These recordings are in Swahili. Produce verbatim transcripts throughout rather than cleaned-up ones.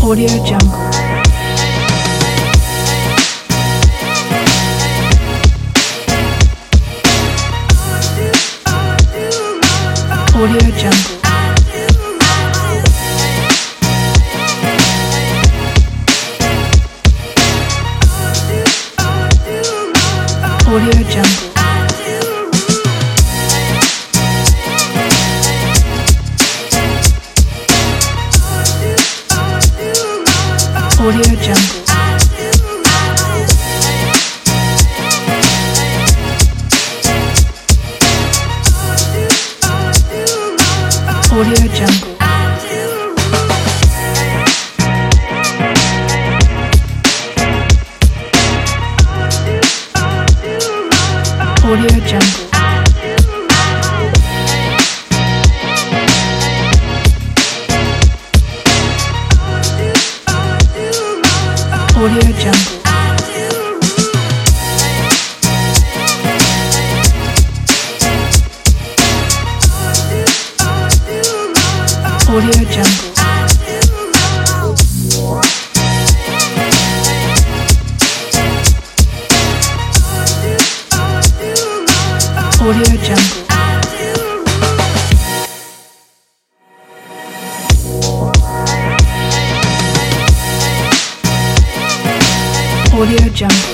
Audio Jungle. Audio Jungle. Audio Jungle. Audio Jungle. Audio Jungle. Audio Jungle. Audio Jungle. Audio Jungle. Audio Jungle. Audio Jungle.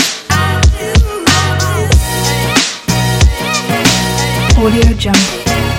Audio Jungle.